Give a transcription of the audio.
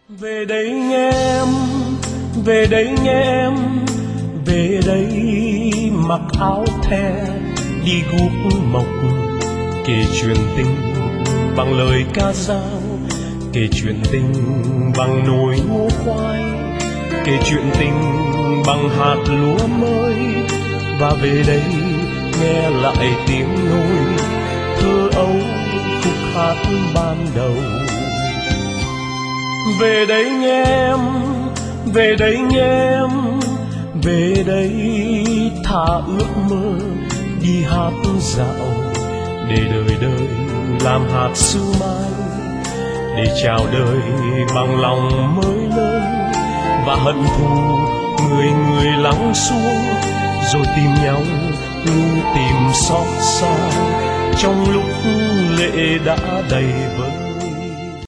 Về đây nghe em, về đây nghe em, về đây mặc áo the đi guốc mộc, kể chuyện tình bằng lời ca dao, kể chuyện tình bằng nồi ngô khoai, kể chuyện tình bằng hạt lúa mới. Và về đây nghe lại tiếng nôi thơ ấu khúc hát ban đầu. Về đây nghe em, về đây nghe em, về đây thả ước mơ đi hát dạo, để đời đời làm hạt sương mai, để chào đời bằng lòng mới lớn. Và hận thù người người lắng xuống, rồi tìm nhau như tìm xót xa trong lúc lệ đã đầy vơi.